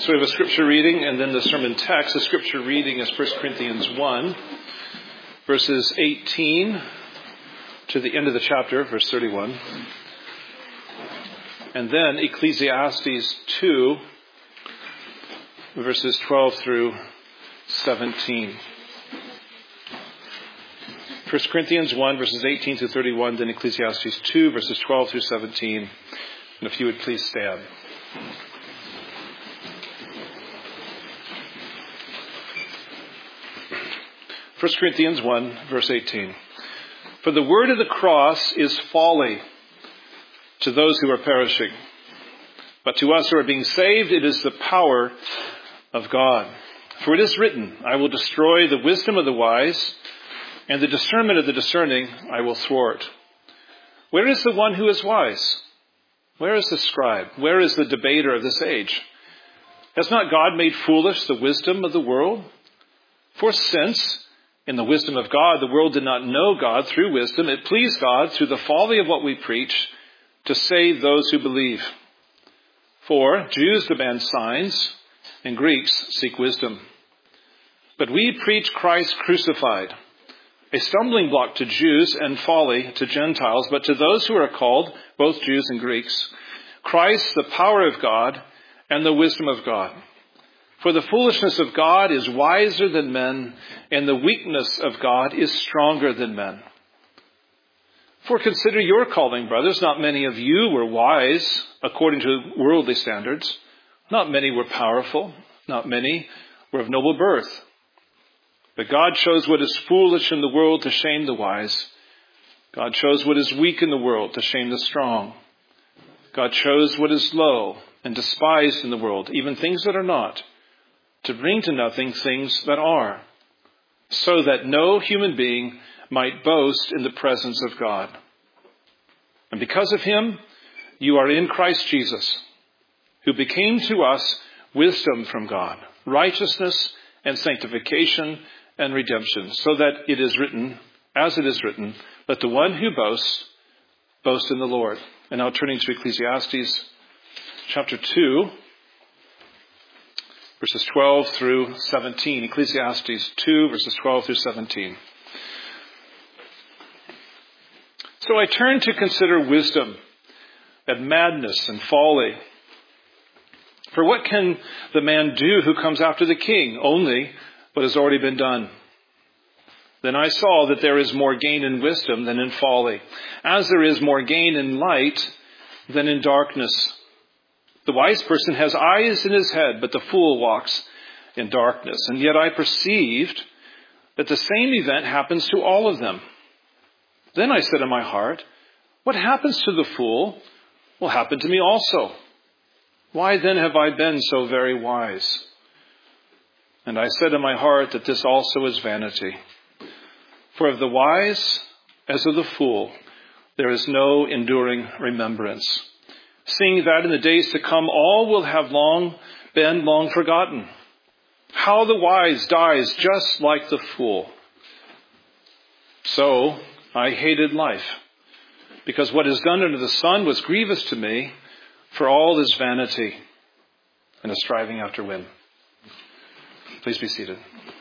So we have a scripture reading and then the sermon text. The scripture reading is 1 Corinthians 1, verses 18 to the end of the chapter, verse 31. And then Ecclesiastes 2, verses 12 through 17. 1 Corinthians 1, verses 18 to 31, then Ecclesiastes 2, verses 12 through 17. And if you would please stand. 1 Corinthians 1, verse 18. For the word of the cross is folly to those who are perishing. But to us who are being saved, it is the power of God. For it is written, I will destroy the wisdom of the wise, and the discernment of the discerning I will thwart. Where is the one who is wise? Where is the scribe? Where is the debater of this age? Has not God made foolish the wisdom of the world? For since, in the wisdom of God, the world did not know God through wisdom, it pleased God through the folly of what we preach to save those who believe. For Jews demand signs, and Greeks seek wisdom. But we preach Christ crucified, a stumbling block to Jews and folly to Gentiles, but to those who are called, both Jews and Greeks, Christ, the power of God and the wisdom of God. For the foolishness of God is wiser than men, and the weakness of God is stronger than men. For consider your calling, brothers. Not many of you were wise according to worldly standards. Not many were powerful. Not many were of noble birth. But God chose what is foolish in the world to shame the wise. God chose what is weak in the world to shame the strong. God chose what is low and despised in the world, even things that are not, to bring to nothing things that are, so that no human being might boast in the presence of God. And because of him, you are in Christ Jesus, who became to us wisdom from God, righteousness and sanctification and redemption, so that it is written, as it is written, let the one who boasts, boast in the Lord. And now turning to Ecclesiastes chapter 2, verses 12 through 17. Ecclesiastes 2, verses 12 through 17. So I turn to consider wisdom and madness and folly. For what can the man do who comes after the king? Only what has already been done. Then I saw that there is more gain in wisdom than in folly, as there is more gain in light than in darkness. The wise person has eyes in his head, but the fool walks in darkness. And yet I perceived that the same event happens to all of them. Then I said in my heart, what happens to the fool will happen to me also. Why then have I been so very wise? And I said in my heart that this also is vanity. For of the wise as of the fool, there is no enduring remembrance. Seeing that in the days to come, all will have been long forgotten. How the wise dies just like the fool. So I hated life, because what is done under the sun was grievous to me, for all is vanity and a striving after wind. Please be seated.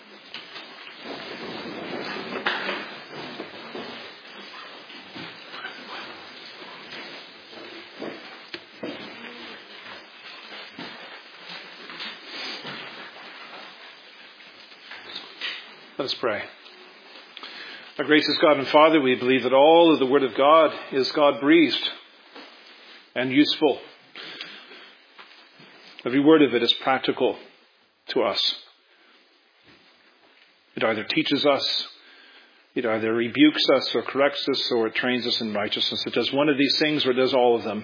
Let us pray. Our gracious God and Father, we believe that all of the Word of God is God-breathed and useful. Every word of it is practical to us. It either teaches us, it either rebukes us or corrects us, or it trains us in righteousness. It does one of these things or it does all of them.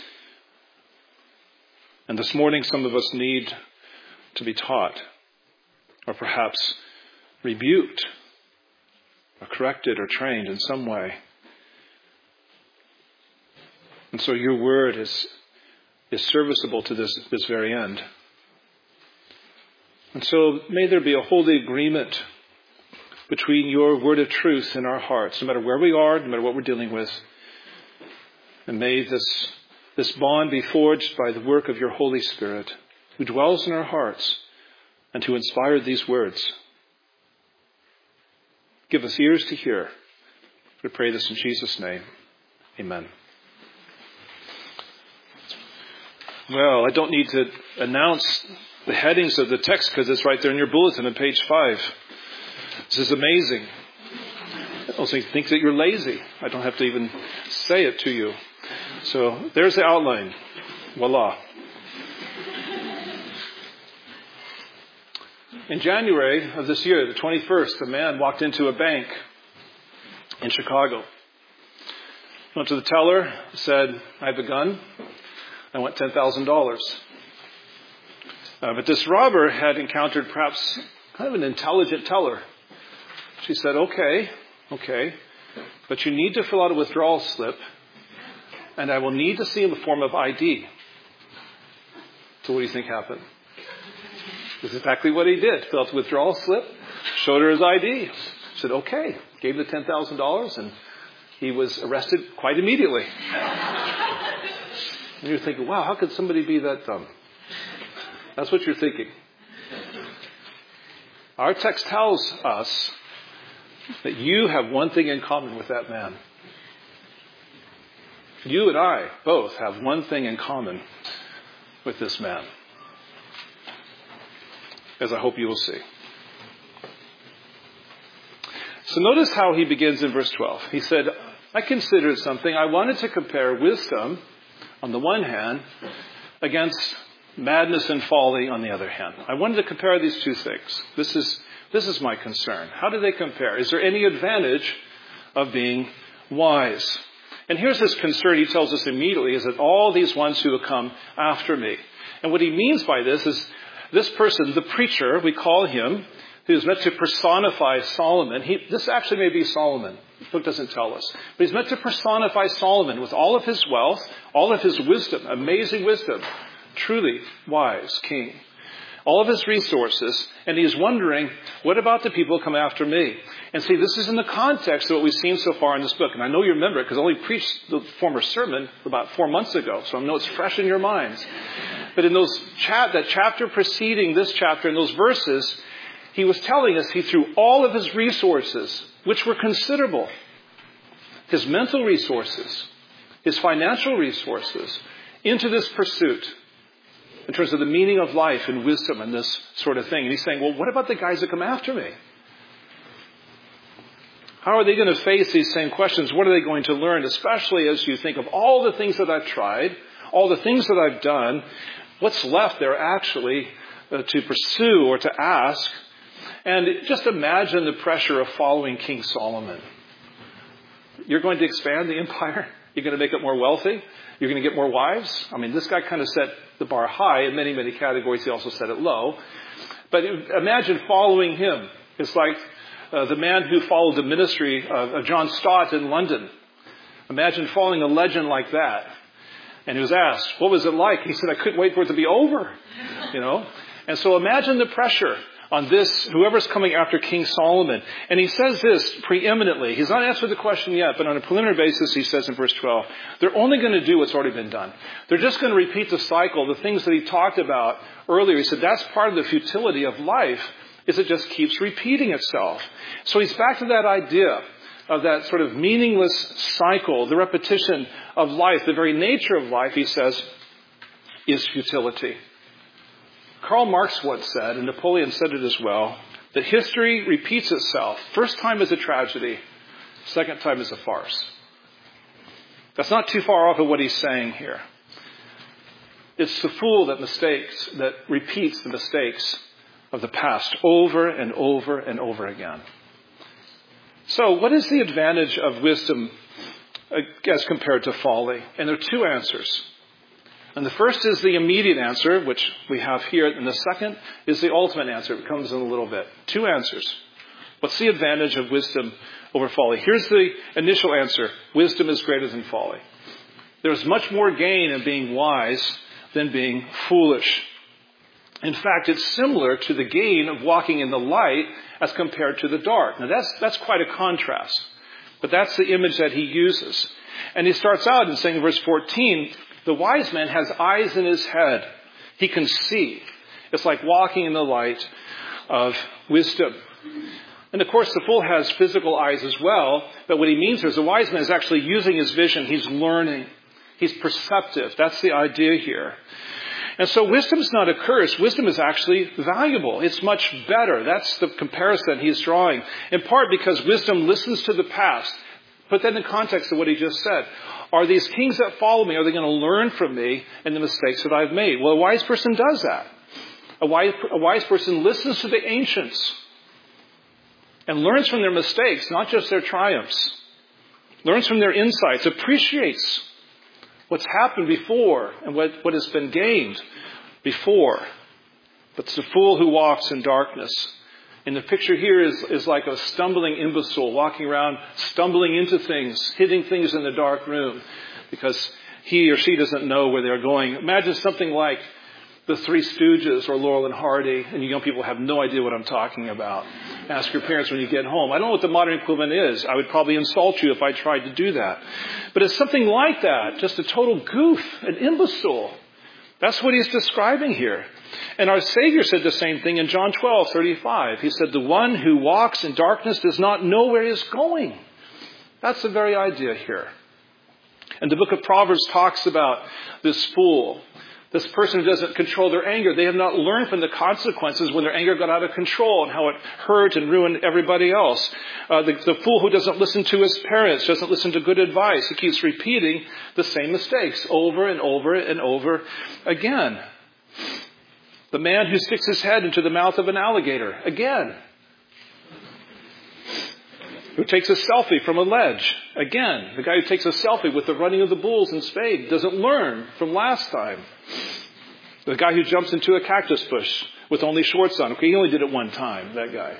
And this morning some of us need to be taught, or perhaps rebuked, or corrected, or trained in some way. And so your word is serviceable to this very end. And so may there be a holy agreement between your word of truth in our hearts, no matter where we are, no matter what we're dealing with. And may this bond be forged by the work of your Holy Spirit who dwells in our hearts, and who inspired these words. Give us ears to hear. We pray this in Jesus' name. Amen. Well, I don't need to announce the headings of the text because it's right there in your bulletin on page 5. This is amazing. I also think that you're lazy. I don't have to even say it to you. So there's the outline. Voila. In January of this year, the 21st, a man walked into a bank in Chicago. Went to the teller, said, I have a gun. I want $10,000. But this robber had encountered perhaps kind of an intelligent teller. She said, okay, but you need to fill out a withdrawal slip, and I will need to see a form of ID. So what do you think happened? This is exactly what he did. Filled out the withdrawal slip, showed her his ID. Said, okay. Gave the $10,000, and he was arrested quite immediately. And you're thinking, wow, how could somebody be that dumb? That's what you're thinking. Our text tells us that you have one thing in common with that man. You and I both have one thing in common with this man, as I hope you will see. So notice how he begins in verse 12. He said, I considered something. I wanted to compare wisdom on the one hand against madness and folly on the other hand. I wanted to compare these two things. This is my concern. How do they compare? Is there any advantage of being wise? And here's his concern. He tells us immediately is that all these ones who have come after me. And what he means by this is this person, the preacher, we call him, who's meant to personify Solomon. This actually may be Solomon. The book doesn't tell us. But he's meant to personify Solomon with all of his wealth, all of his wisdom, amazing wisdom, truly wise king. All of his resources, and he's wondering, what about the people who come after me? And see, this is in the context of what we've seen so far in this book. And I know you remember it because I only preached the former sermon about 4 months ago, so I know it's fresh in your minds. But in that chapter preceding this chapter, in those verses, he was telling us he threw all of his resources, which were considerable, his mental resources, his financial resources, into this pursuit in terms of the meaning of life and wisdom and this sort of thing. And he's saying, well, what about the guys that come after me? How are they going to face these same questions? What are they going to learn? Especially as you think of all the things that I've tried, all the things that I've done, what's left there actually to pursue or to ask? And just imagine the pressure of following King Solomon. You're going to expand the empire. You're going to make it more wealthy. You're going to get more wives. I mean, this guy kind of set the bar high in many, many categories. He also set it low. But imagine following him. It's like the man who followed the ministry of John Stott in London. Imagine following a legend like that. And he was asked, what was it like? He said, I couldn't wait for it to be over. And so imagine the pressure on this, whoever's coming after King Solomon. And he says this preeminently. He's not answered the question yet, but on a preliminary basis, he says in verse 12, they're only going to do what's already been done. They're just going to repeat the cycle, the things that he talked about earlier. He said that's part of the futility of life, is it just keeps repeating itself. So he's back to that idea of that sort of meaningless cycle, the repetition of life, the very nature of life, he says, is futility. Karl Marx once said, and Napoleon said it as well, that history repeats itself. First time is a tragedy. Second time is a farce. That's not too far off of what he's saying here. It's the fool that repeats the mistakes of the past over and over and over again. So what is the advantage of wisdom as compared to folly? And there are two answers. And the first is the immediate answer, which we have here. And the second is the ultimate answer. It comes in a little bit. Two answers. What's the advantage of wisdom over folly? Here's the initial answer. Wisdom is greater than folly. There's much more gain in being wise than being foolish. In fact, it's similar to the gain of walking in the light as compared to the dark. Now that's quite a contrast. But that's the image that he uses. And he starts out in saying in verse 14, the wise man has eyes in his head. He can see. It's like walking in the light of wisdom. And of course, the fool has physical eyes as well, but what he means is the wise man is actually using his vision. He's learning. He's perceptive. That's the idea here. And so wisdom is not a curse. Wisdom is actually valuable. It's much better. That's the comparison he's drawing. In part because wisdom listens to the past. Put that in context of what he just said. Are these kings that follow me, are they going to learn from me and the mistakes that I've made? Well, a wise person does that. A wise person listens to the ancients and learns from their mistakes, not just their triumphs. Learns from their insights, appreciates what's happened before and what has been gained before. But it's the fool who walks in darkness. And the picture here is like a stumbling imbecile walking around, stumbling into things, hitting things in the dark room because he or she doesn't know where they're going. Imagine something like the Three Stooges or Laurel and Hardy, and you young people have no idea what I'm talking about. Ask your parents when you get home. I don't know what the modern equivalent is. I would probably insult you if I tried to do that. But it's something like that, just a total goof, an imbecile. That's what he's describing here. And our Savior said the same thing in John 12:35. He said, the one who walks in darkness does not know where he is going. That's the very idea here. And the book of Proverbs talks about this fool, this person who doesn't control their anger. They have not learned from the consequences when their anger got out of control and how it hurt and ruined everybody else. The fool who doesn't listen to his parents, doesn't listen to good advice. He keeps repeating the same mistakes over and over and over again. The man who sticks his head into the mouth of an alligator, again. Who takes a selfie from a ledge, again. The guy who takes a selfie with the running of the bulls in Spain doesn't learn from last time. The guy who jumps into a cactus bush with only shorts on. Okay, he only did it one time, that guy.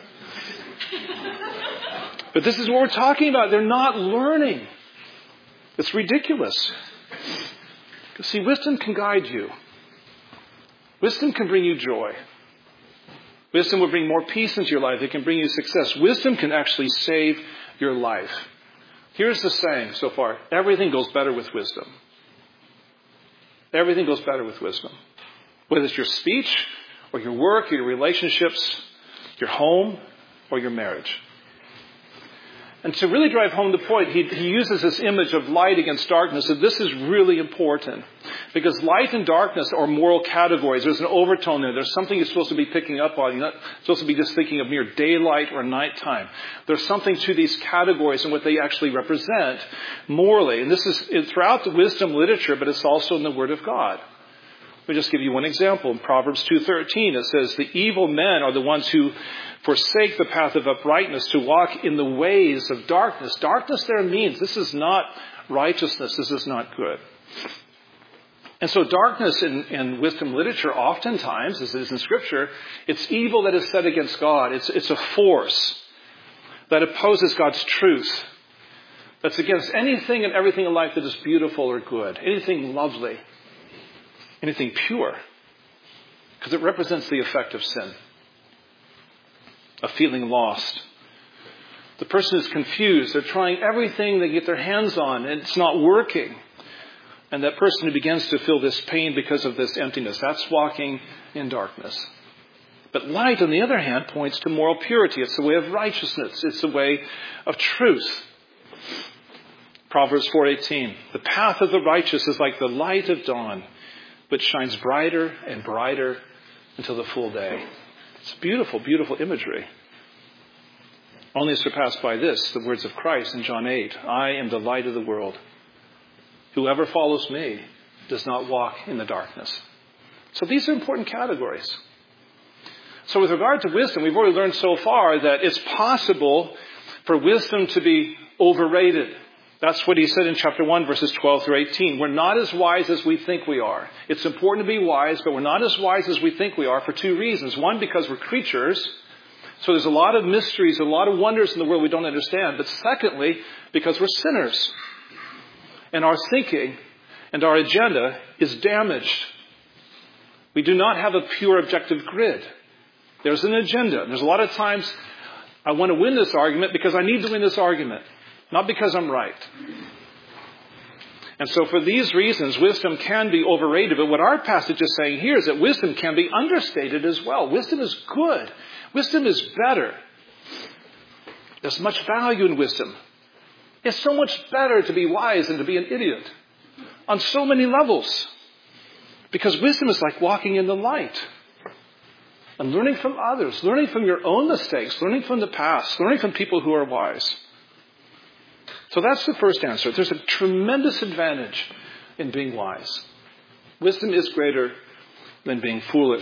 But this is what we're talking about. They're not learning. It's ridiculous. See, wisdom can guide you. Wisdom can bring you joy. Wisdom will bring more peace into your life. It can bring you success. Wisdom can actually save your life. Here's the saying so far. Everything goes better with wisdom. Everything goes better with wisdom. Whether it's your speech or your work or your relationships, your home or your marriage. And to really drive home the point, he uses this image of light against darkness. And this is really important. Because light and darkness are moral categories. There's an overtone there. There's something you're supposed to be picking up on. You're not supposed to be just thinking of mere daylight or nighttime. There's something to these categories and what they actually represent morally. And this is throughout the wisdom literature, but it's also in the Word of God. Let me just give you one example. In Proverbs 2:13, it says, the evil men are the ones who forsake the path of uprightness to walk in the ways of darkness. Darkness there means this is not righteousness. This is not good. And so darkness in wisdom literature, oftentimes, as it is in Scripture, it's evil that is set against God. It's a force that opposes God's truth. That's against anything and everything in life that is beautiful or good. Anything lovely. Anything pure. Because it represents the effect of sin. Of feeling lost. The person is confused. They're trying everything they get their hands on and it's not working. And that person who begins to feel this pain because of this emptiness, that's walking in darkness. But light, on the other hand, points to moral purity. It's the way of righteousness. It's the way of truth. Proverbs 4:18. The path of the righteous is like the light of dawn, which shines brighter and brighter until the full day. It's beautiful, beautiful imagery. Only surpassed by this, the words of Christ in John 8. I am the light of the world. Whoever follows me does not walk in the darkness. So these are important categories. So with regard to wisdom, we've already learned so far that it's possible for wisdom to be overrated. That's what he said in chapter 1, verses 12 through 18. We're not as wise as we think we are. It's important to be wise, but we're not as wise as we think we are for two reasons. One, because we're creatures. So there's a lot of mysteries, a lot of wonders in the world we don't understand. But secondly, because we're sinners. And our thinking and our agenda is damaged. We do not have a pure objective grid. There's an agenda. And there's a lot of times I want to win this argument because I need to win this argument. Not because I'm right. And so for these reasons, wisdom can be overrated. But what our passage is saying here is that wisdom can be understated as well. Wisdom is good. Wisdom is better. There's much value in wisdom. It's so much better to be wise than to be an idiot on so many levels. Because wisdom is like walking in the light and learning from others, learning from your own mistakes, learning from the past, learning from people who are wise. So that's the first answer. There's a tremendous advantage in being wise. Wisdom is greater than being foolish.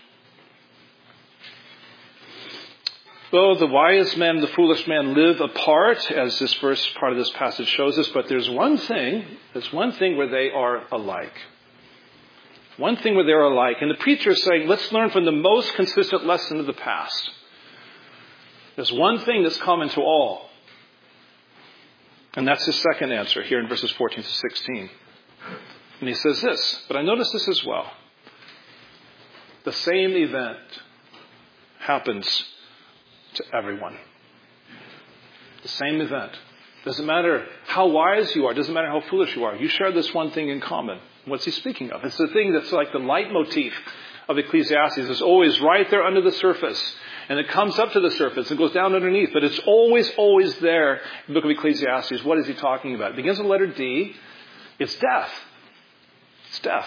Though the wise man and the foolish man live apart, as this first part of this passage shows us, but there's one thing where they are alike. One thing where they're alike. And the preacher is saying, let's learn from the most consistent lesson of the past. There's one thing that's common to all. And that's his second answer here in verses 14 to 16. And he says this, but I notice this as well. The same event happens to everyone. The same event. Doesn't matter how wise you are, doesn't matter how foolish you are. You share this one thing in common. What's he speaking of? It's the thing that's like the leitmotif of Ecclesiastes. It's always right there under the surface. And it comes up to the surface and goes down underneath. But it's always, always there in the book of Ecclesiastes. What is he talking about? It begins with the letter D. It's death. It's death.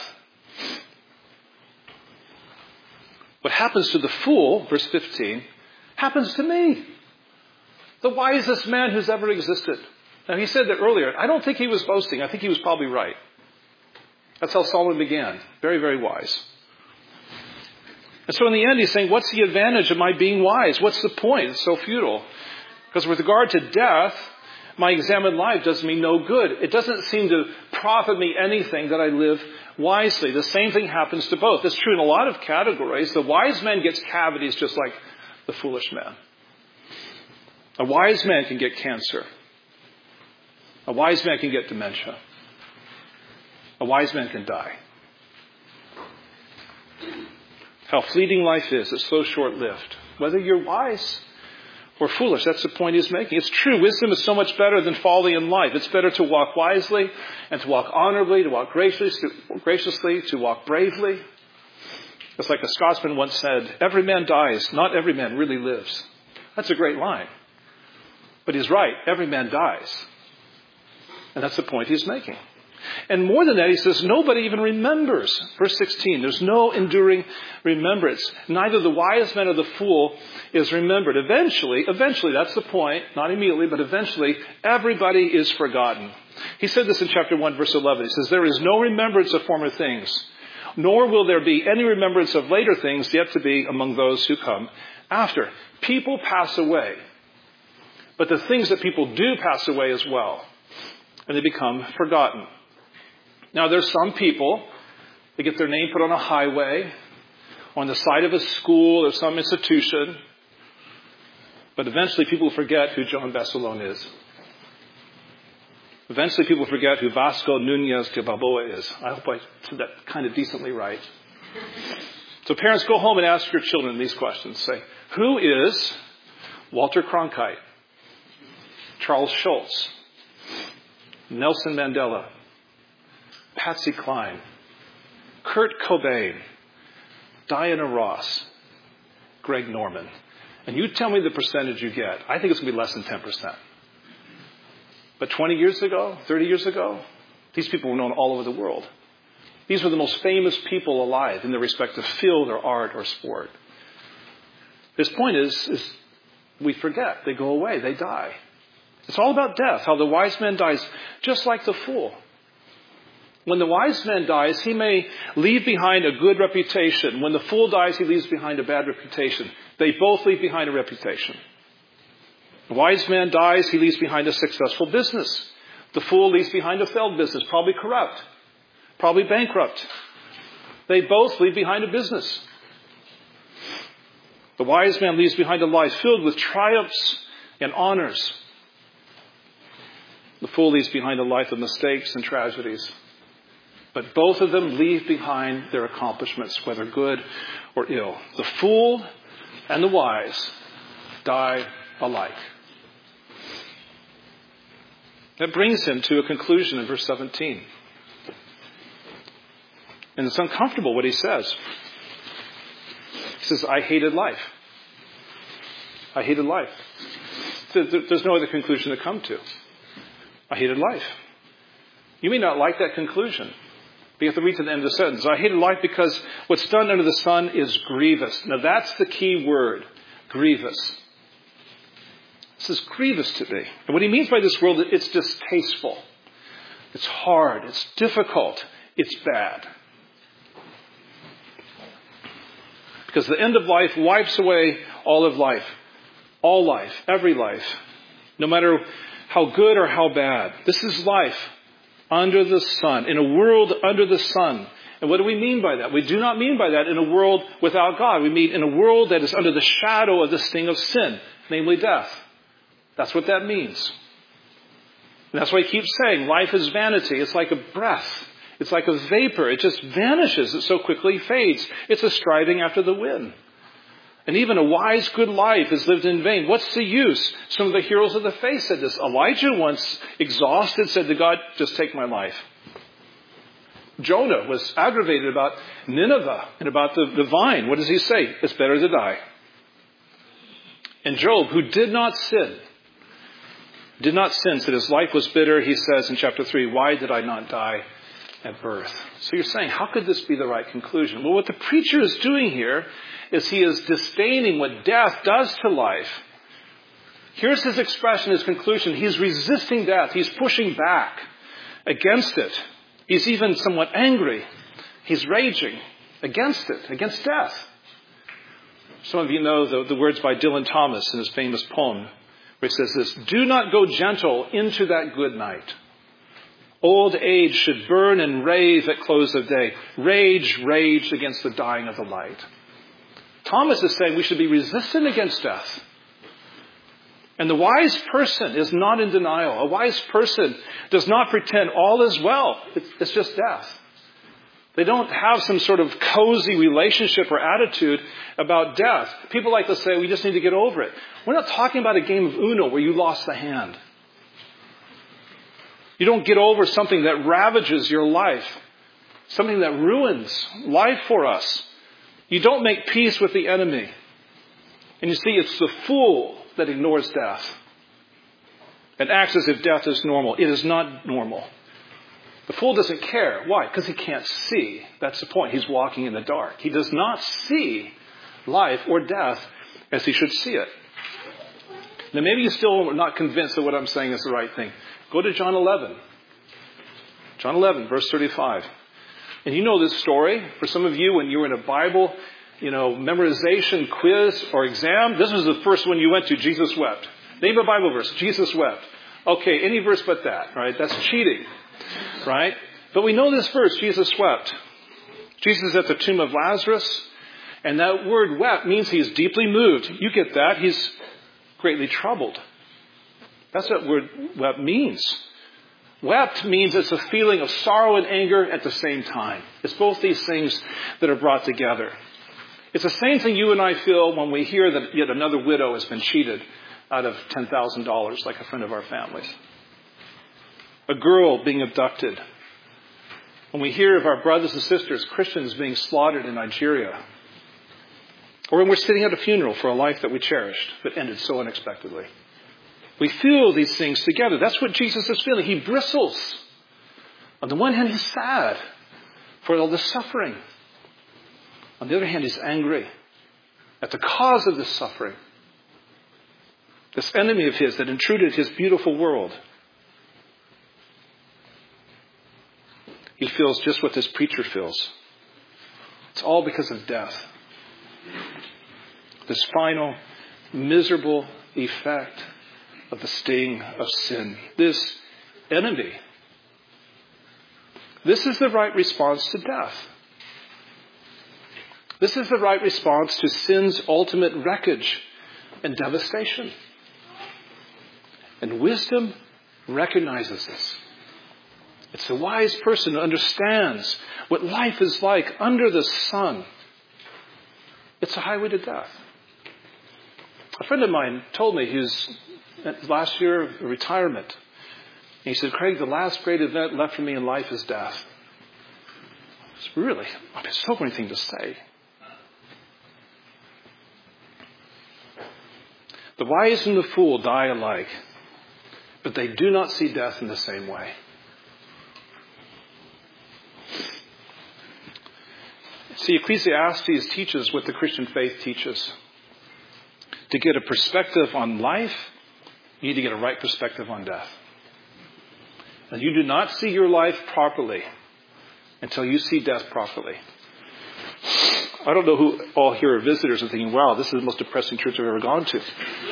What happens to the fool, verse 15, happens to me. The wisest man who's ever existed. Now he said that earlier. I don't think he was boasting. I think he was probably right. That's how Solomon began. Very, very wise. And so in the end, he's saying, what's the advantage of my being wise? What's the point? It's so futile. Because with regard to death, my examined life does me no good. It doesn't seem to profit me anything that I live wisely. The same thing happens to both. It's true in a lot of categories. The wise man gets cavities just like the foolish man. A wise man can get cancer. A wise man can get dementia. A wise man can die. How fleeting life is. It's so short-lived. Whether you're wise or foolish, that's the point he's making. It's true. Wisdom is so much better than folly in life. It's better to walk wisely and to walk honorably, to walk graciously, to walk bravely. It's like a Scotsman once said, every man dies, not every man really lives. That's a great line. But he's right. Every man dies. And that's the point he's making. And more than that, he says, nobody even remembers. Verse 16, there's no enduring remembrance. Neither the wise man or the fool is remembered. Eventually, that's the point, not immediately, but eventually, everybody is forgotten. He said this in chapter 1, verse 11. He says, there is no remembrance of former things, nor will there be any remembrance of later things yet to be among those who come after. People pass away, but the things that people do pass away as well, and they become forgotten. Now, there's some people that get their name put on a highway, on the side of a school or some institution, but eventually people forget who John Bessalone is. Eventually people forget who Vasco Nunez de Balboa is. I hope I said that kind of decently right. So parents, go home and ask your children these questions. Say, who is Walter Cronkite, Charles Schultz, Nelson Mandela, Patsy Cline, Kurt Cobain, Diana Ross, Greg Norman. And you tell me the percentage you get. I think it's going to be less than 10%. But 20 years ago, 30 years ago, these people were known all over the world. These were the most famous people alive in their respective field or art or sport. His point is we forget. They go away. They die. It's all about death, how the wise man dies just like the fool. When the wise man dies, he may leave behind a good reputation. When the fool dies, he leaves behind a bad reputation. They both leave behind a reputation. The wise man dies, he leaves behind a successful business. The fool leaves behind a failed business, probably corrupt, probably bankrupt. They both leave behind a business. The wise man leaves behind a life filled with triumphs and honors. The fool leaves behind a life of mistakes and tragedies. But both of them leave behind their accomplishments, whether good or ill. The fool and the wise die alike. That brings him to a conclusion in verse 17. And it's uncomfortable what he says. He says, I hated life. I hated life. There's no other conclusion to come to. I hated life. You may not like that conclusion, but you have to read to the end of the sentence. I hated life because what's done under the sun is grievous. Now that's the key word, grievous. This is grievous to me. And what he means by this word, it's distasteful. It's hard. It's difficult. It's bad. Because the end of life wipes away all of life. All life. Every life. No matter how good or how bad. This is life under the sun. In a world under the sun. And what do we mean by that? We do not mean by that in a world without God. We mean in a world that is under the shadow of the sting of sin. Namely death. That's what that means. And that's why he keeps saying life is vanity. It's like a breath. It's like a vapor. It just vanishes. It so quickly fades. It's a striving after the wind. And even a wise, good life is lived in vain. What's the use? Some of the heroes of the faith said this. Elijah, once exhausted, said to God, just take my life. Jonah was aggravated about Nineveh and about the vine. What does he say? It's better to die. And Job, who did not sin, said his life was bitter. He says in chapter 3, why did I not die at birth? So you're saying, how could this be the right conclusion? Well, what the preacher is doing here is he is disdaining what death does to life. Here's his expression, his conclusion. He's resisting death. He's pushing back against it. He's even somewhat angry. He's raging against it, against death. Some of you know the words by Dylan Thomas in his famous poem, where he says this, do not go gentle into that good night. Old age should burn and rave at close of day. Rage, rage against the dying of the light. Thomas is saying we should be resistant against death. And the wise person is not in denial. A wise person does not pretend all is well. It's just death. They don't have some sort of cozy relationship or attitude about death. People like to say, we just need to get over it. We're not talking about a game of Uno where you lost the hand. You don't get over something that ravages your life. Something that ruins life for us. You don't make peace with the enemy. And you see, it's the fool that ignores death and acts as if death is normal. It is not normal. The fool doesn't care. Why? Because he can't see. That's the point. He's walking in the dark. He does not see life or death as he should see it. Now, maybe you still are not convinced that what I'm saying is the right thing. Go to John 11. John 11, verse 35. And you know this story. For some of you, when you were in a Bible, memorization quiz or exam, this was the first one you went to. Jesus wept. Name a Bible verse. Jesus wept. Okay, any verse but that, right? That's cheating, right? But we know this verse. Jesus wept. Jesus is at the tomb of Lazarus. And that word wept means he's deeply moved. You get that. He's greatly troubled. That's what word wept means. Wept means it's a feeling of sorrow and anger at the same time. It's both these things that are brought together. It's the same thing you and I feel when we hear that yet another widow has been cheated out of $10,000, like a friend of our family's. A girl being abducted. When we hear of our brothers and sisters, Christians being slaughtered in Nigeria. Or when we're sitting at a funeral for a life that we cherished, but ended so unexpectedly. We feel these things together. That's what Jesus is feeling. He bristles. On the one hand, he's sad for all the suffering. On the other hand, he's angry at the cause of this suffering. This enemy of his that intruded his beautiful world. He feels just what this preacher feels. It's all because of death. This final, miserable effect of the sting of sin. This enemy. This is the right response to death. This is the right response to sin's ultimate wreckage and devastation. And wisdom recognizes this. It's the wise person who understands what life is like under the sun. It's a highway to death. A friend of mine told me he was last year of retirement. And he said, Craig, the last great event left for me in life is death. It's really a sobering thing to say. The wise and the fool die alike, but they do not see death in the same way. See, Ecclesiastes teaches what the Christian faith teaches. To get a perspective on life, you need to get a right perspective on death. And you do not see your life properly until you see death properly. I don't know who all here are visitors and thinking, wow, this is the most depressing church I've ever gone to.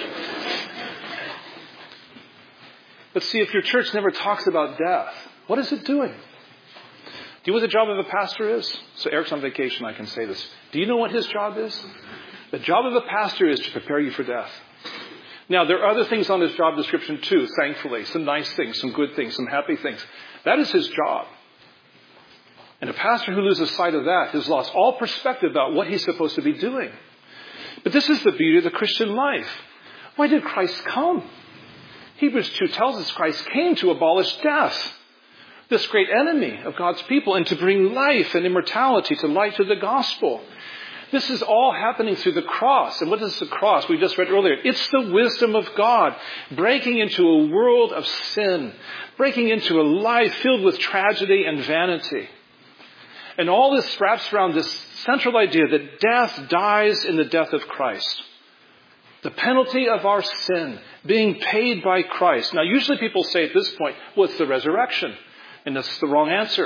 But see, if your church never talks about death, what is it doing? Do you know what the job of a pastor is? So Eric's on vacation, I can say this. Do you know what his job is? The job of a pastor is to prepare you for death. Now, there are other things on his job description too, thankfully. Some nice things, some good things, some happy things. That is his job. And a pastor who loses sight of that has lost all perspective about what he's supposed to be doing. But this is the beauty of the Christian life. Why did Christ come? Hebrews 2 tells us Christ came to abolish death, this great enemy of God's people, and to bring life and immortality to light through the gospel. This is all happening through the cross. And what is the cross? We just read earlier. It's the wisdom of God breaking into a world of sin, breaking into a life filled with tragedy and vanity. And all this wraps around this central idea that death dies in the death of Christ. The penalty of our sin being paid by Christ. Now, usually people say at this point, well, it's the resurrection. And that's the wrong answer.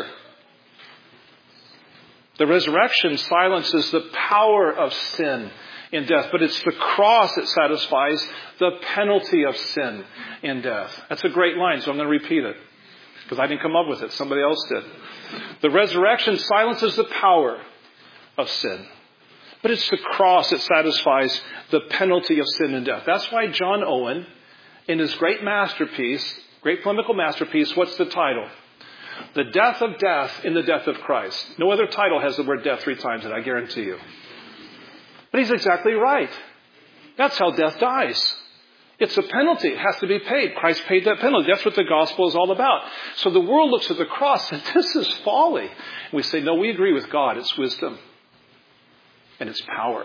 The resurrection silences the power of sin in death, but it's the cross that satisfies the penalty of sin in death. That's a great line, so I'm going to repeat it, because I didn't come up with it. Somebody else did. The resurrection silences the power of sin, but it's the cross that satisfies the penalty of sin and death. That's why John Owen, in his great masterpiece, great polemical masterpiece, what's the title? The Death of Death in the Death of Christ. No other title has the word death 3 times in it, I guarantee you. But he's exactly right. That's how death dies. It's a penalty. It has to be paid. Christ paid that penalty. That's what the gospel is all about. So the world looks at the cross and this is folly. And we say, no, we agree with God. It's wisdom. And it's power.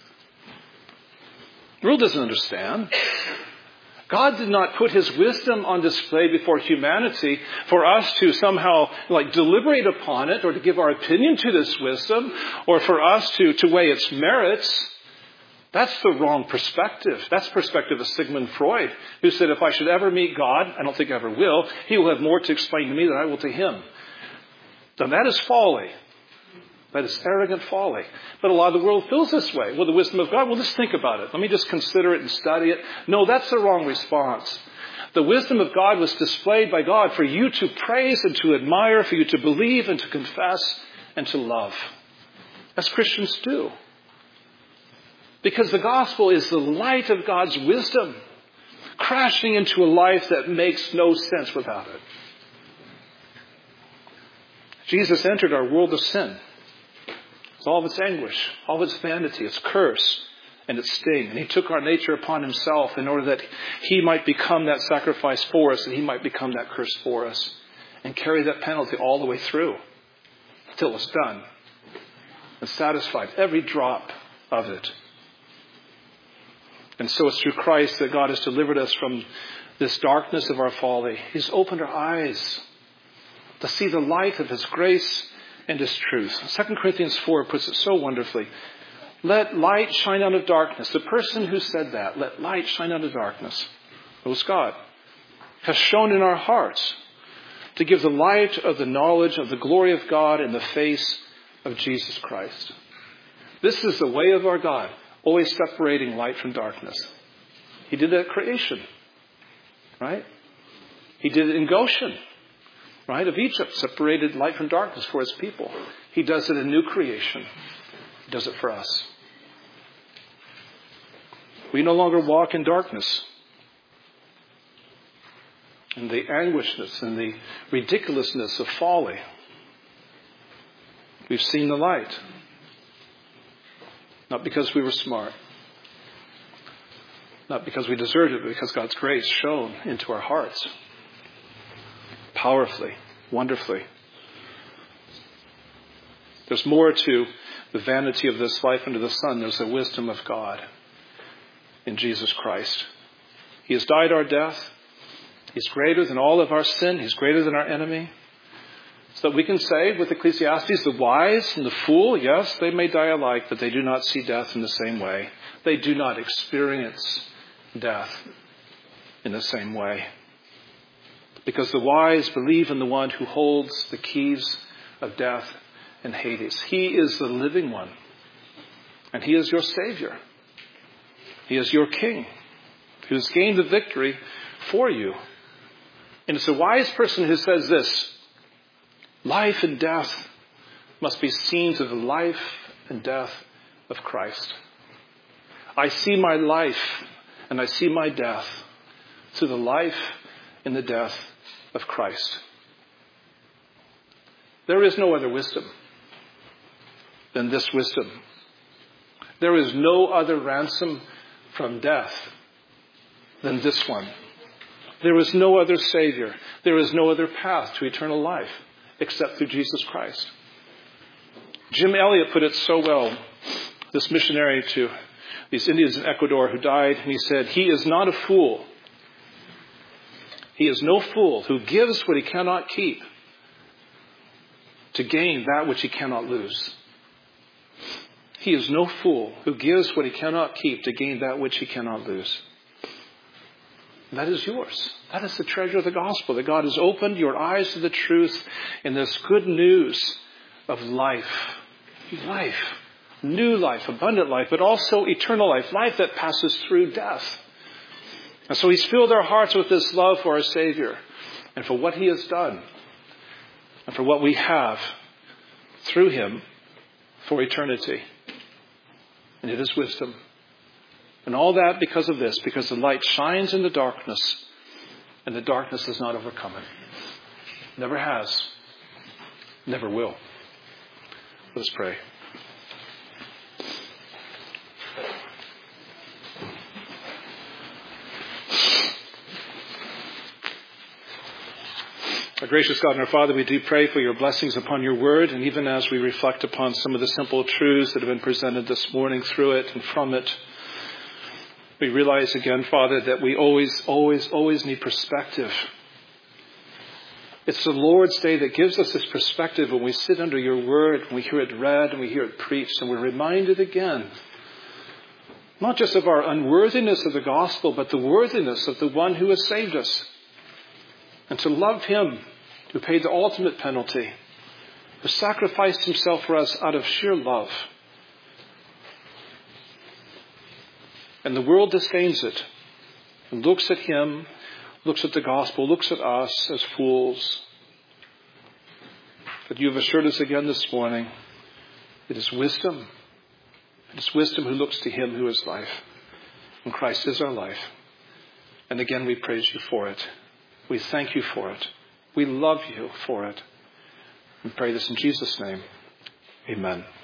The world doesn't understand. God did not put his wisdom on display before humanity for us to somehow deliberate upon it or to give our opinion to this wisdom or for us to weigh its merits. That's the wrong perspective. That's the perspective of Sigmund Freud, who said if I should ever meet God, I don't think I ever will, he will have more to explain to me than I will to him. Now that is folly. That is arrogant folly. But a lot of the world feels this way. Well, the wisdom of God, well, just think about it. Let me just consider it and study it. No, that's the wrong response. The wisdom of God was displayed by God for you to praise and to admire, for you to believe and to confess and to love. As Christians do. Because the gospel is the light of God's wisdom, crashing into a life that makes no sense without it. Jesus entered our world of sin. It's all of its anguish, all of its vanity, its curse, and its sting. And he took our nature upon himself in order that he might become that sacrifice for us and he might become that curse for us and carry that penalty all the way through until it's done and satisfied, every drop of it. And so it's through Christ that God has delivered us from this darkness of our folly. He's opened our eyes to see the light of his grace and his truth. 2 Corinthians 4 puts it so wonderfully. Let light shine out of darkness. The person who said that, let light shine out of darkness, it was God, has shone in our hearts to give the light of the knowledge of the glory of God in the face of Jesus Christ. This is the way of our God, always separating light from darkness. He did that at creation, right? He did it in Goshen, right, of Egypt, separated light from darkness for his people. He does it in new creation. He does it for us. We no longer walk in darkness. And the anguishness and the ridiculousness of folly. We've seen the light. Not because we were smart. Not because we deserved it, but because God's grace shone into our hearts. Powerfully, wonderfully. There's more to the vanity of this life under the sun. There's the wisdom of God in Jesus Christ. He has died our death. He's greater than all of our sin. He's greater than our enemy. So that we can say with Ecclesiastes, the wise and the fool, yes, they may die alike, but they do not see death in the same way. They do not experience death in the same way. Because the wise believe in the one who holds the keys of death and Hades. He is the living one. And he is your Savior. He is your King who has gained the victory for you. And it's a wise person who says this: life and death must be seen through the life and death of Christ. I see my life and I see my death through the life and the death of Christ. There is no other wisdom than this wisdom. There is no other ransom from death than this one. There is no other Savior. There is no other path to eternal life except through Jesus Christ. Jim Elliot put it so well, this missionary to these Indians in Ecuador who died, and he said, "He is not a fool. He is no fool who gives what he cannot keep to gain that which he cannot lose." He is no fool who gives what he cannot keep to gain that which he cannot lose. That is yours. That is the treasure of the gospel, that God has opened your eyes to the truth in this good news of life. Life. New life, abundant life, but also eternal life. Life that passes through death. And so he's filled our hearts with this love for our Savior and for what he has done and for what we have through him for eternity. And it is wisdom. And all that because of this, because the light shines in the darkness and the darkness does not overcome it. Never has. Never will. Let's pray. Our gracious God and our Father, we do pray for your blessings upon your word. And even as we reflect upon some of the simple truths that have been presented this morning through it and from it, we realize again, Father, that we always need perspective. It's the Lord's Day that gives us this perspective when we sit under your word, when we hear it read and we hear it preached, and we're reminded again, not just of our unworthiness of the gospel, but the worthiness of the one who has saved us. And to love him who paid the ultimate penalty, who sacrificed himself for us out of sheer love. And the world disdains it and looks at him, looks at the gospel, looks at us as fools. But you have assured us again this morning, it is wisdom. It is wisdom who looks to him who is life. And Christ is our life. And again, we praise you for it. We thank you for it. We love you for it. We pray this in Jesus' name. Amen.